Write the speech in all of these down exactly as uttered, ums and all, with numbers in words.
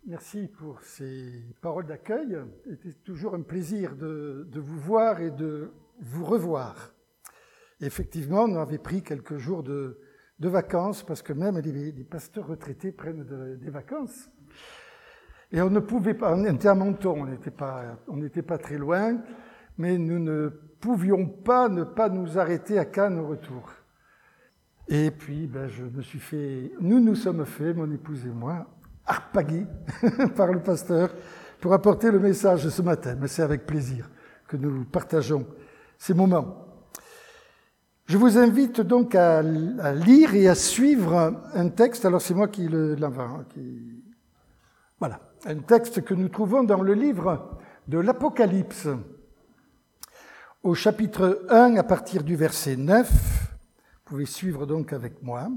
Merci pour ces paroles d'accueil. C'était toujours un plaisir de, de vous voir et de vous revoir. Et effectivement, on avait pris quelques jours de, de vacances, parce que même les, les pasteurs retraités prennent de, des vacances. Et on ne pouvait pas, on était à Menton, on n'était pas, on n'était pas très loin, mais nous ne pouvions pas ne pas nous arrêter à Cannes au retour. Et puis, ben, je me suis fait, nous nous sommes fait, mon épouse et moi, harpagués par le pasteur pour apporter le message de ce matin. Mais c'est avec plaisir que nous partageons ces moments. Je vous invite donc à, à lire et à suivre un texte. Alors c'est moi qui le, qui, voilà, un texte que nous trouvons dans le livre de l'Apocalypse, au chapitre un, à partir du verset neuf. Vous pouvez suivre donc avec moi.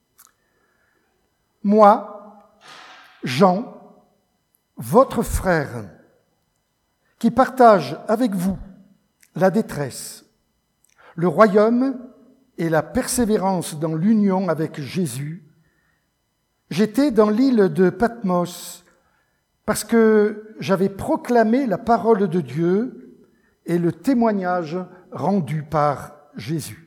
Moi, Jean, votre frère, qui partage avec vous la détresse, le royaume et la persévérance dans l'union avec Jésus, j'étais dans l'île de Patmos parce que j'avais proclamé la parole de Dieu et le témoignage rendu par Jésus.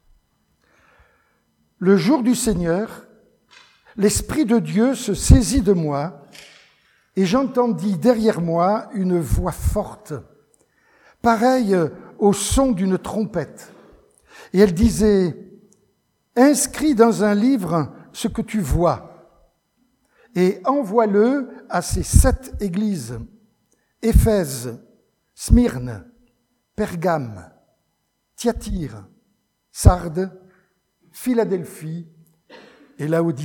Le jour du Seigneur, l'Esprit de Dieu se saisit de moi et j'entendis derrière moi une voix forte, pareille au son d'une trompette. Et elle disait, « Inscris dans un livre ce que tu vois et envoie-le à ces sept églises, Éphèse, Smyrne, Pergame, Thyatire, Sardes, Philadelphie et Laodicée. »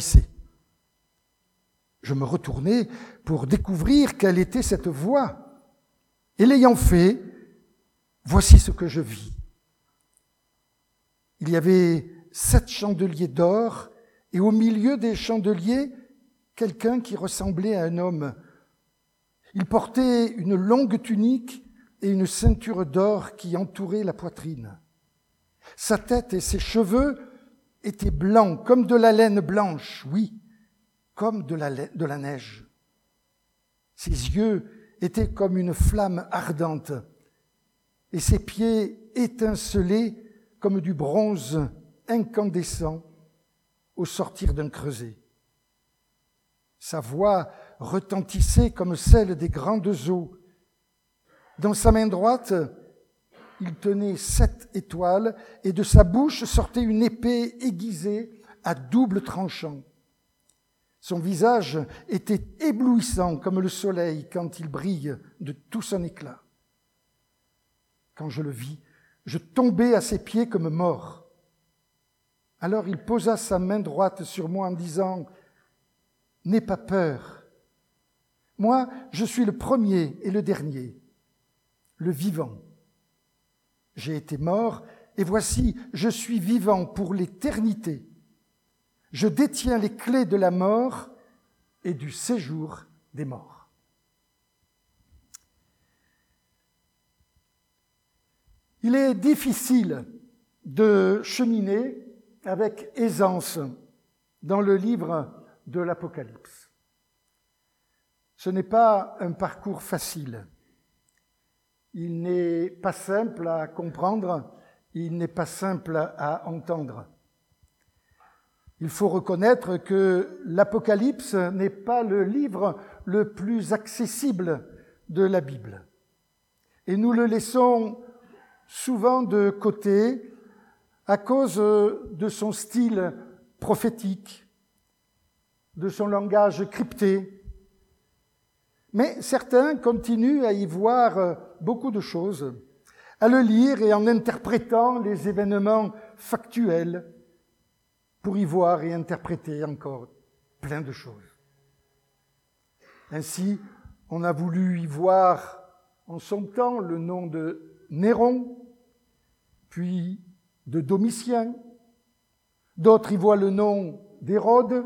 Je me retournai pour découvrir quelle était cette voix. Et l'ayant fait, voici ce que je vis. Il y avait sept chandeliers d'or, et au milieu des chandeliers, quelqu'un qui ressemblait à un homme. Il portait une longue tunique et une ceinture d'or qui entourait la poitrine. Sa tête et ses cheveux étaient blancs, comme de la laine blanche, oui, comme de la, de la neige. Ses yeux étaient comme une flamme ardente, et ses pieds étincelaient comme du bronze incandescent au sortir d'un creuset. Sa voix retentissait comme celle des grandes eaux. Dans sa main droite, il tenait sept étoiles, et de sa bouche sortait une épée aiguisée à double tranchant. Son visage était éblouissant comme le soleil quand il brille de tout son éclat. Quand je le vis, je tombai à ses pieds comme mort. Alors il posa sa main droite sur moi en disant « N'aie pas peur. Moi, je suis le premier et le dernier, le vivant. J'ai été mort, et voici, je suis vivant pour l'éternité. Je détiens les clés de la mort et du séjour des morts. » Il est difficile de cheminer avec aisance dans le livre de l'Apocalypse. Ce n'est pas un parcours facile. Il n'est pas simple à comprendre, il n'est pas simple à entendre. Il faut reconnaître que l'Apocalypse n'est pas le livre le plus accessible de la Bible. Et nous le laissons souvent de côté à cause de son style prophétique, de son langage crypté. Mais certains continuent à y voir beaucoup de choses, à le lire et en interprétant les événements factuels pour y voir et interpréter encore plein de choses. Ainsi, on a voulu y voir en son temps le nom de Néron, puis de Domitien. D'autres y voient le nom d'Hérode.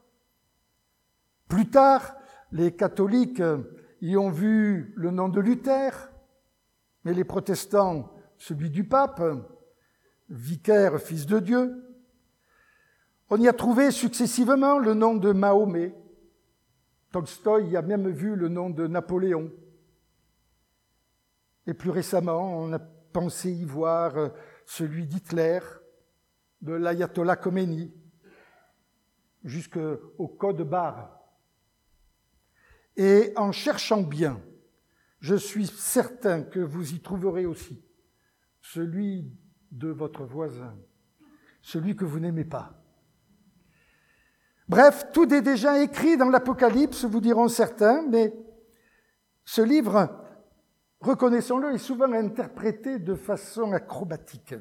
Plus tard, les catholiques y ont vu le nom de Luther, mais les protestants, celui du pape, vicaire, fils de Dieu. On y a trouvé successivement le nom de Mahomet, Tolstoï y a même vu le nom de Napoléon. Et plus récemment, on a pensé y voir celui d'Hitler, de l'ayatollah Khomeini, jusqu'au code barre. Et en cherchant bien, je suis certain que vous y trouverez aussi celui de votre voisin, celui que vous n'aimez pas. Bref, tout est déjà écrit dans l'Apocalypse, vous diront certains, mais ce livre, reconnaissons-le, est souvent interprété de façon acrobatique.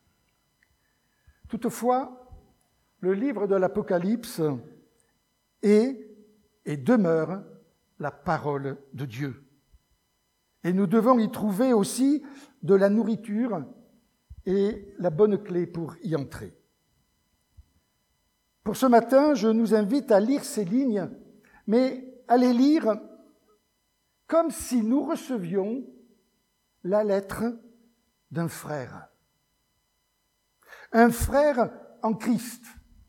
Toutefois, le livre de l'Apocalypse est et demeure la parole de Dieu. Et nous devons y trouver aussi de la nourriture et la bonne clé pour y entrer. Pour ce matin, je nous invite à lire ces lignes, mais à les lire comme si nous recevions la lettre d'un frère. Un frère en Christ.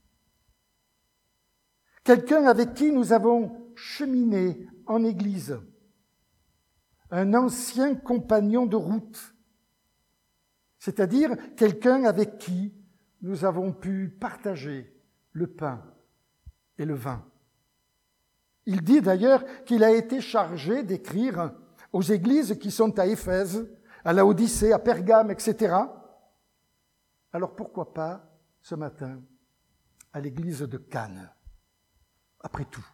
Quelqu'un avec qui nous avons cheminé en Église. Un ancien compagnon de route. C'est-à-dire quelqu'un avec qui nous avons pu partager le pain et le vin. Il dit d'ailleurs qu'il a été chargé d'écrire aux églises qui sont à Éphèse, à Laodicée, à Pergame, et cetera. Alors pourquoi pas, ce matin, à l'église de Cannes, après tout.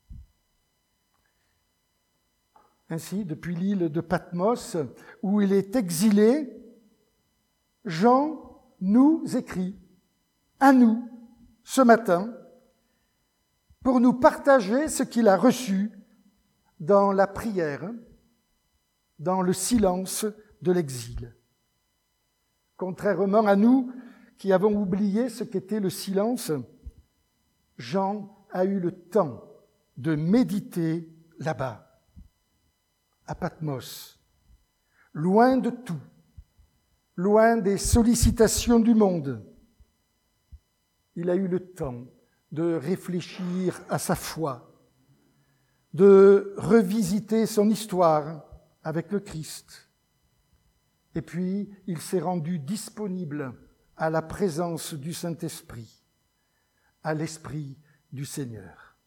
Ainsi, depuis l'île de Patmos, où il est exilé, Jean nous écrit, à nous, ce matin, pour nous partager ce qu'il a reçu dans la prière, dans le silence de l'exil. Contrairement à nous qui avons oublié ce qu'était le silence, Jean a eu le temps de méditer là-bas, à Patmos, loin de tout, loin des sollicitations du monde. Il a eu le temps de réfléchir à sa foi, de revisiter son histoire avec le Christ. Et puis, il s'est rendu disponible à la présence du Saint-Esprit, à l'Esprit du Seigneur.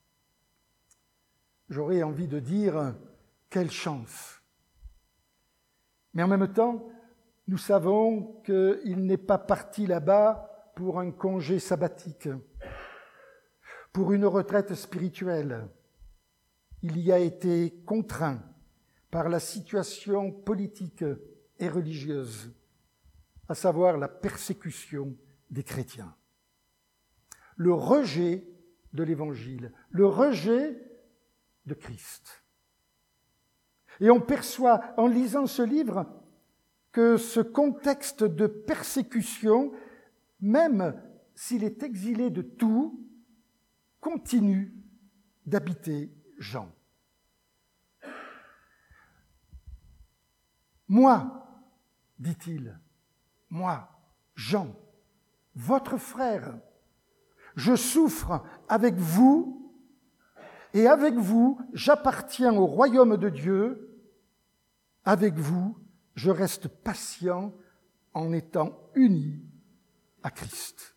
J'aurais envie de dire, quelle chance! Mais en même temps, nous savons qu'il n'est pas parti là-bas pour un congé sabbatique, pour une retraite spirituelle. Il y a été contraint par la situation politique et religieuse, à savoir la persécution des chrétiens. Le rejet de l'Évangile, le rejet de Christ. Et on perçoit, en lisant ce livre, que ce contexte de persécution, même s'il est exilé de tout, continue d'habiter Jean. Moi, dit-il, moi, Jean, votre frère, je souffre avec vous, et avec vous, j'appartiens au royaume de Dieu. Avec vous, je reste patient en étant uni à Christ.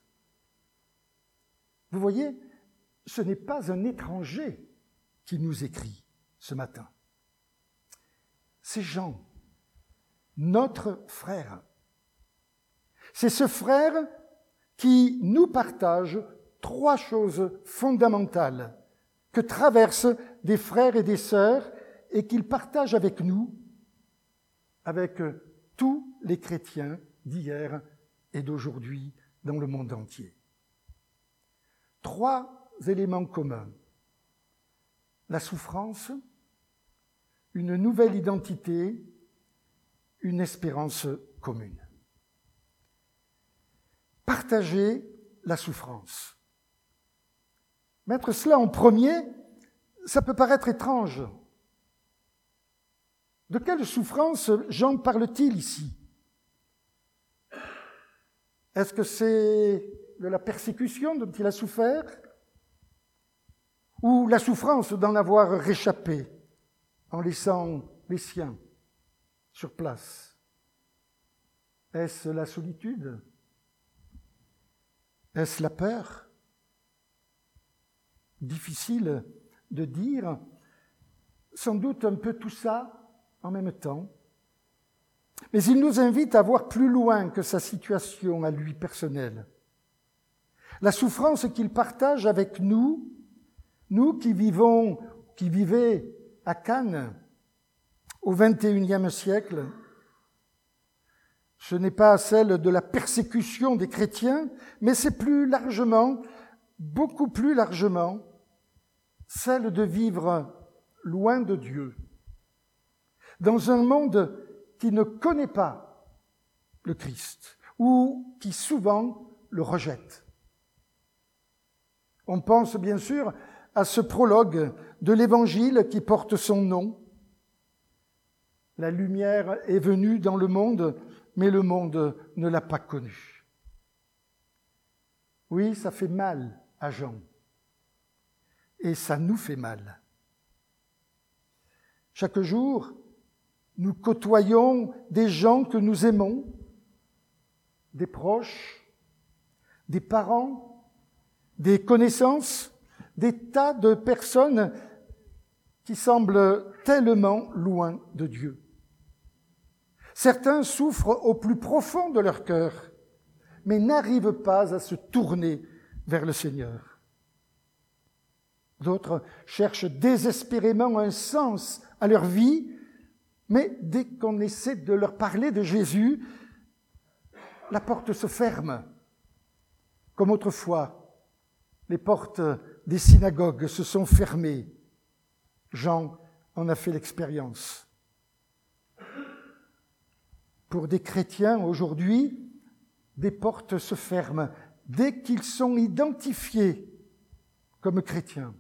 Vous voyez, ce n'est pas un étranger qui nous écrit ce matin. C'est Jean, notre frère. C'est ce frère qui nous partage trois choses fondamentales que traversent des frères et des sœurs et qu'il partage avec nous, avec tous les chrétiens d'hier et d'aujourd'hui dans le monde entier. Trois éléments communs. La souffrance, une nouvelle identité, une espérance commune. Partager la souffrance. Mettre cela en premier, ça peut paraître étrange. De quelle souffrance Jean parle-t-il ici? Est-ce que c'est de la persécution dont il a souffert? ou la souffrance d'en avoir réchappé en laissant les siens sur place? Est-ce la solitude? Est-ce la peur? Difficile de dire, sans doute un peu tout ça en même temps. Mais il nous invite à voir plus loin que sa situation à lui personnelle. La souffrance qu'il partage avec nous, nous qui vivons, qui vivaient à Cannes au vingt et unième siècle, ce n'est pas celle de la persécution des chrétiens, mais c'est plus largement, beaucoup plus largement, celle de vivre loin de Dieu, dans un monde qui ne connaît pas le Christ ou qui souvent le rejette. On pense bien sûr à ce prologue de l'Évangile qui porte son nom. La lumière est venue dans le monde, mais le monde ne l'a pas connue. Oui, ça fait mal à Jean. Et ça nous fait mal. Chaque jour, nous côtoyons des gens que nous aimons, des proches, des parents, des connaissances, des tas de personnes qui semblent tellement loin de Dieu. Certains souffrent au plus profond de leur cœur, mais n'arrivent pas à se tourner vers le Seigneur. D'autres cherchent désespérément un sens à leur vie, mais dès qu'on essaie de leur parler de Jésus, la porte se ferme. Comme autrefois, les portes des synagogues se sont fermées. Jean en a fait l'expérience. Pour des chrétiens aujourd'hui, des portes se ferment dès qu'ils sont identifiés comme chrétiens.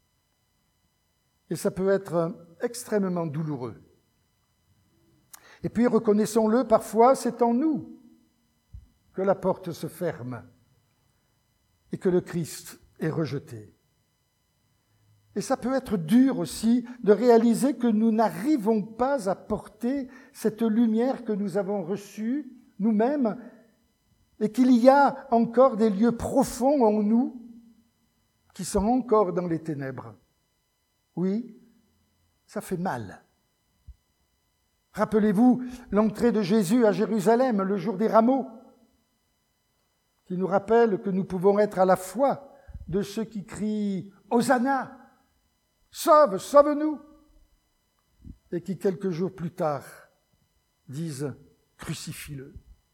Et ça peut être extrêmement douloureux. Et puis, reconnaissons-le, parfois, c'est en nous que la porte se ferme et que le Christ est rejeté. Et ça peut être dur aussi de réaliser que nous n'arrivons pas à porter cette lumière que nous avons reçue nous-mêmes et qu'il y a encore des lieux profonds en nous qui sont encore dans les ténèbres. Oui, ça fait mal. Rappelez-vous l'entrée de Jésus à Jérusalem le jour des rameaux, qui nous rappelle que nous pouvons être à la fois de ceux qui crient « Hosanna !» « Sauve, sauve-nous !» et qui, quelques jours plus tard, disent « Crucifie-le !»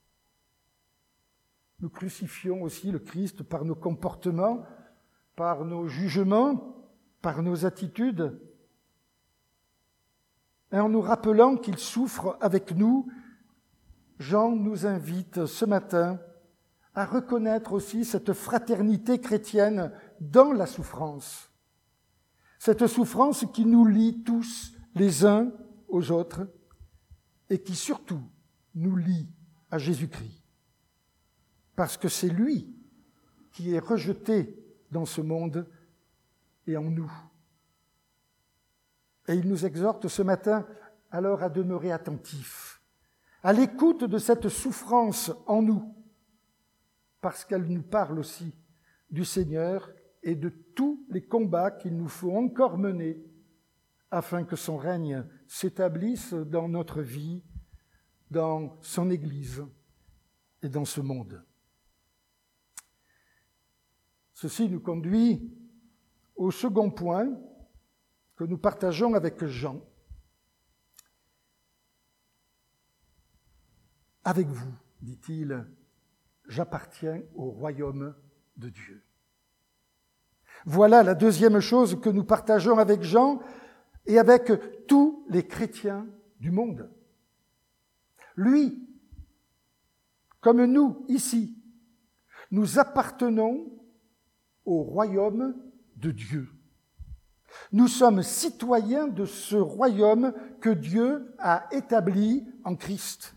Nous crucifions aussi le Christ par nos comportements, par nos jugements, par nos attitudes, et en nous rappelant qu'il souffre avec nous. Jean nous invite ce matin à reconnaître aussi cette fraternité chrétienne dans la souffrance. Cette souffrance qui nous lie tous les uns aux autres et qui surtout nous lie à Jésus-Christ. Parce que c'est lui qui est rejeté dans ce monde et en nous. Et il nous exhorte ce matin alors à demeurer attentifs, à l'écoute de cette souffrance en nous, parce qu'elle nous parle aussi du Seigneur et de tous les combats qu'il nous faut encore mener afin que son règne s'établisse dans notre vie, dans son Église et dans ce monde. Ceci nous conduit au second point que nous partageons avec Jean. Avec vous, dit-il, j'appartiens au royaume de Dieu. Voilà la deuxième chose que nous partageons avec Jean et avec tous les chrétiens du monde. Lui, comme nous ici, nous appartenons au royaume de Dieu. Nous sommes citoyens de ce royaume que Dieu a établi en Christ.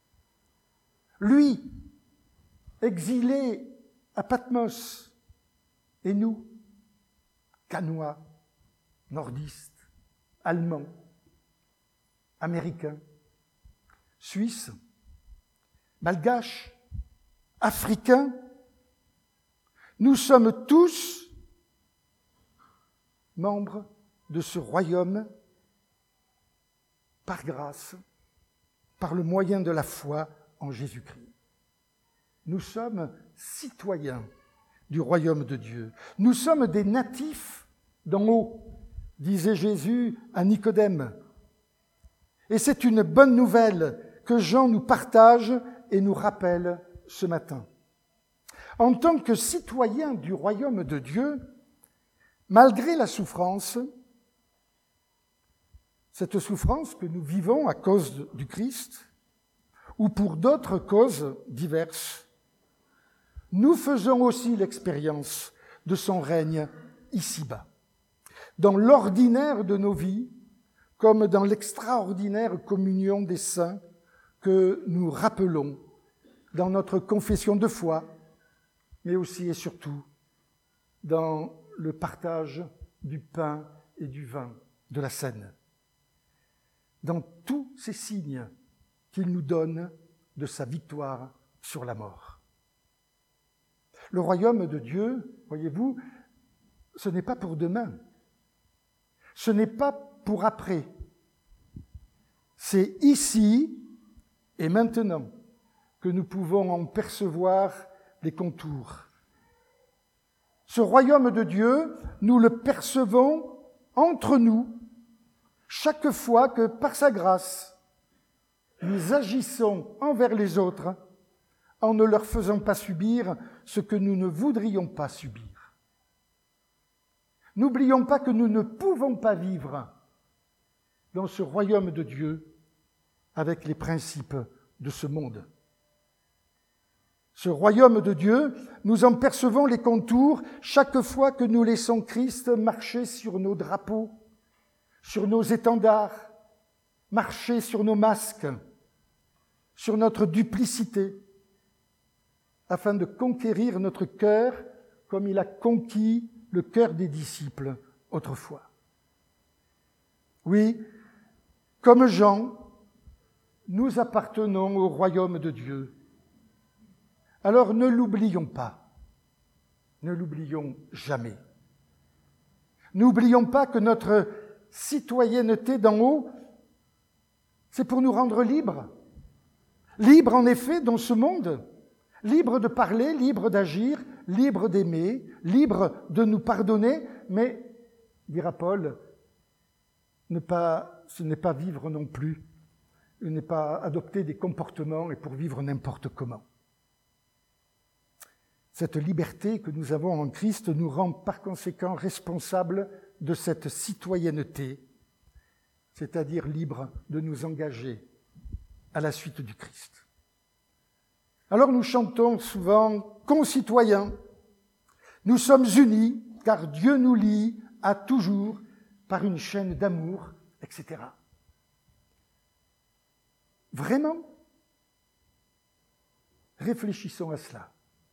Lui, exilé à Patmos, et nous, canois, nordistes, allemands, américains, suisses, malgaches, africains. Nous sommes tous membres de ce royaume par grâce, par le moyen de la foi en Jésus-Christ. Nous sommes citoyens du royaume de Dieu. Nous sommes des natifs d'en haut, disait Jésus à Nicodème. Et c'est une bonne nouvelle que Jean nous partage et nous rappelle ce matin. En tant que citoyens du royaume de Dieu, malgré la souffrance, cette souffrance que nous vivons à cause du Christ, ou pour d'autres causes diverses, nous faisons aussi l'expérience de son règne ici-bas. Dans l'ordinaire de nos vies, comme dans l'extraordinaire communion des saints que nous rappelons dans notre confession de foi, mais aussi et surtout dans le partage du pain et du vin de la Seine. Dans tous ces signes qu'il nous donne de sa victoire sur la mort. Le royaume de Dieu, voyez-vous, ce n'est pas pour demain, ce n'est pas pour après, c'est ici et maintenant que nous pouvons en percevoir les contours. Ce royaume de Dieu, nous le percevons entre nous, chaque fois que, par sa grâce, nous agissons envers les autres en ne leur faisant pas subir ce que nous ne voudrions pas subir. N'oublions pas que nous ne pouvons pas vivre dans ce royaume de Dieu avec les principes de ce monde. Ce royaume de Dieu, nous en percevons les contours chaque fois que nous laissons Christ marcher sur nos drapeaux, sur nos étendards, marcher sur nos masques, sur notre duplicité, afin de conquérir notre cœur comme il a conquis le cœur des disciples autrefois. Oui, comme Jean, nous appartenons au royaume de Dieu. Alors ne l'oublions pas, ne l'oublions jamais. N'oublions pas que notre citoyenneté d'en haut, c'est pour nous rendre libres. Libres en effet dans ce monde, libres de parler, libres d'agir, libres d'aimer, libres de nous pardonner, mais, dira Paul, ne pas, ce n'est pas vivre non plus, ce n'est pas adopter des comportements et pour vivre n'importe comment. Cette liberté que nous avons en Christ nous rend par conséquent responsables de cette citoyenneté, c'est-à-dire libres de nous engager à la suite du Christ. Alors nous chantons souvent « Concitoyens », nous sommes unis car Dieu nous lie à toujours par une chaîne d'amour, et cetera. Vraiment ? Réfléchissons à cela.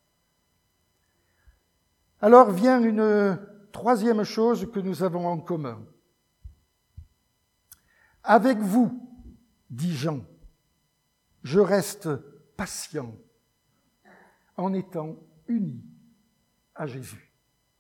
Alors vient une troisième chose que nous avons en commun. Avec vous, dit Jean, je reste patient en étant uni à Jésus.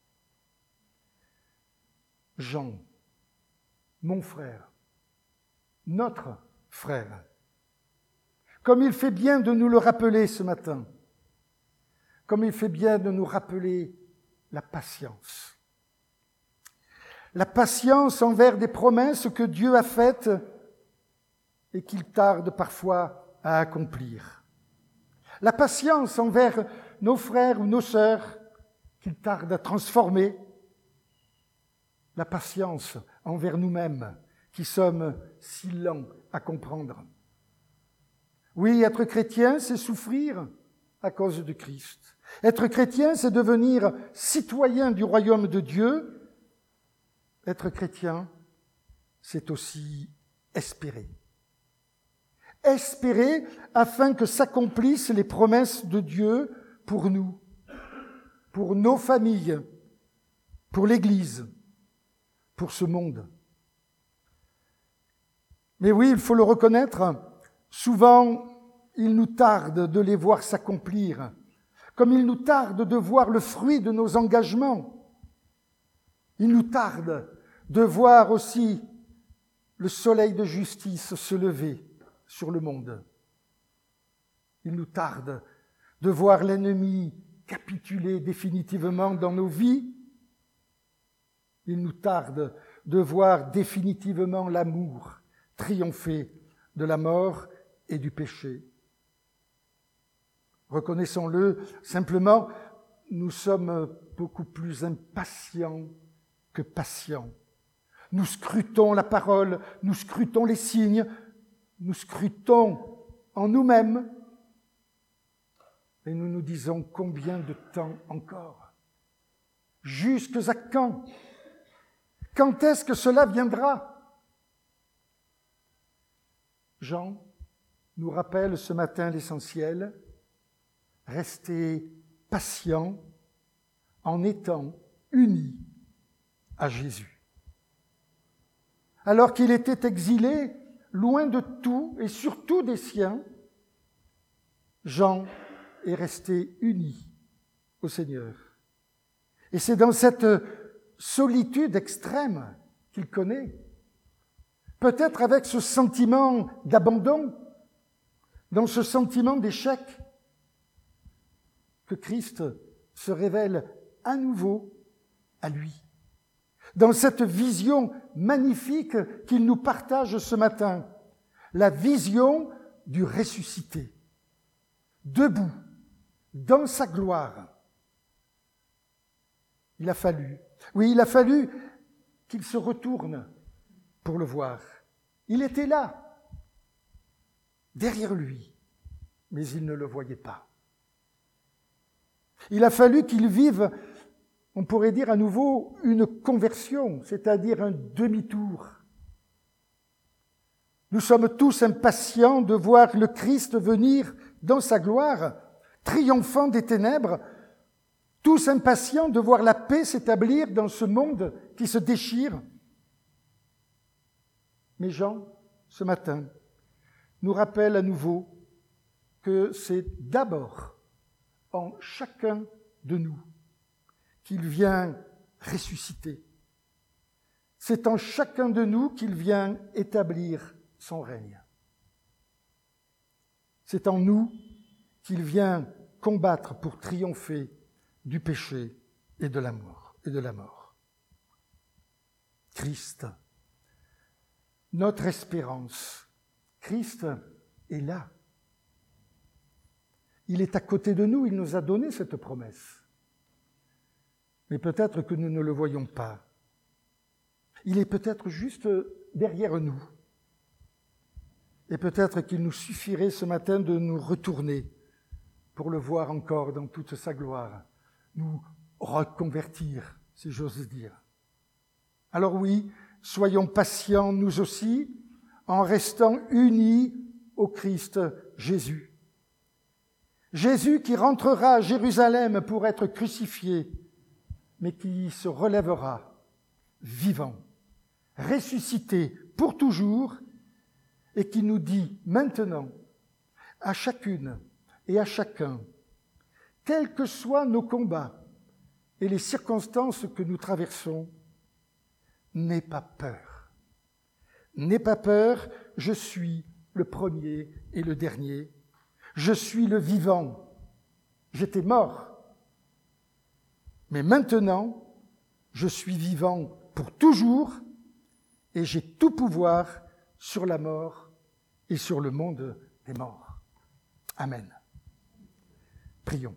Jean, mon frère, notre frère, comme il fait bien de nous le rappeler ce matin, comme il fait bien de nous rappeler la patience. La patience envers des promesses que Dieu a faites et qu'il tarde parfois à accomplir. La patience envers nos frères ou nos sœurs qu'il tarde à transformer. La patience envers nous-mêmes qui sommes si lents à comprendre. Oui, être chrétien, c'est souffrir à cause de Christ. Être chrétien, c'est devenir citoyen du royaume de Dieu. Être chrétien, c'est aussi espérer. Espérer afin que s'accomplissent les promesses de Dieu pour nous, pour nos familles, pour l'Église, pour ce monde. Mais oui, il faut le reconnaître, souvent il nous tarde de les voir s'accomplir, comme il nous tarde de voir le fruit de nos engagements. Il nous tarde de voir aussi le soleil de justice se lever sur le monde. Il nous tarde de voir l'ennemi capituler définitivement dans nos vies. Il nous tarde de voir définitivement l'amour triompher de la mort et du péché. Reconnaissons-le, simplement, nous sommes beaucoup plus impatients que patients. Nous scrutons la parole, nous scrutons les signes, nous scrutons en nous-mêmes et nous nous disons combien de temps encore? Jusque à quand? Quand est-ce que cela viendra? Jean nous rappelle ce matin l'essentiel, rester patient en étant unis à Jésus. Alors qu'il était exilé, loin de tout et surtout des siens, Jean est resté uni au Seigneur. Et c'est dans cette solitude extrême qu'il connaît, peut-être avec ce sentiment d'abandon, dans ce sentiment d'échec, que Christ se révèle à nouveau à lui. Dans cette vision magnifique qu'il nous partage ce matin, la vision du ressuscité, debout, dans sa gloire. Il a fallu, oui, il a fallu qu'il se retourne pour le voir. Il était là, derrière lui, mais il ne le voyait pas. Il a fallu qu'il vive, on pourrait dire à nouveau, une conversion, c'est-à-dire un demi-tour. Nous sommes tous impatients de voir le Christ venir dans sa gloire, triomphant des ténèbres, tous impatients de voir la paix s'établir dans ce monde qui se déchire. Mais Jean, ce matin, nous rappelle à nouveau que c'est d'abord en chacun de nous qu'il vient ressusciter. C'est en chacun de nous qu'il vient établir son règne. C'est en nous qu'il vient combattre pour triompher du péché et de la mort. Et de la mort. Christ, notre espérance. Christ est là. Il est à côté de nous, il nous a donné cette promesse. Mais peut-être que nous ne le voyons pas. Il est peut-être juste derrière nous. Et peut-être qu'il nous suffirait ce matin de nous retourner pour le voir encore dans toute sa gloire, nous reconvertir, si j'ose dire. Alors oui, soyons patients nous aussi, en restant unis au Christ Jésus. Jésus qui rentrera à Jérusalem pour être crucifié, mais qui se relèvera vivant, ressuscité pour toujours, et qui nous dit maintenant, à chacune et à chacun, quels que soient nos combats et les circonstances que nous traversons, n'aie pas peur. N'aie pas peur, je suis le premier et le dernier. Je suis le vivant. J'étais mort. Mais maintenant, je suis vivant pour toujours et j'ai tout pouvoir sur la mort et sur le monde des morts. Amen. Prions.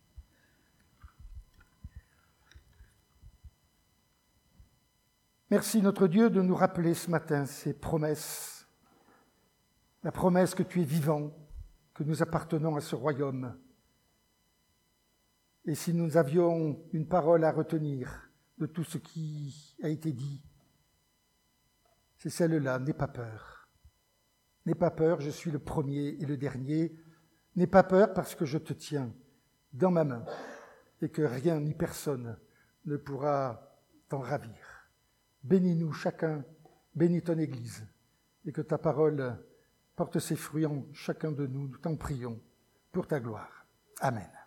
Merci notre Dieu de nous rappeler ce matin ces promesses. La promesse que tu es vivant, que nous appartenons à ce royaume. Et si nous avions une parole à retenir de tout ce qui a été dit, c'est celle-là, n'aie pas peur. N'aie pas peur, je suis le premier et le dernier. N'aie pas peur parce que je te tiens dans ma main et que rien ni personne ne pourra t'en ravir. Bénis-nous chacun, bénis ton Église, et que ta parole porte ses fruits en chacun de nous. Nous t'en prions pour ta gloire. Amen.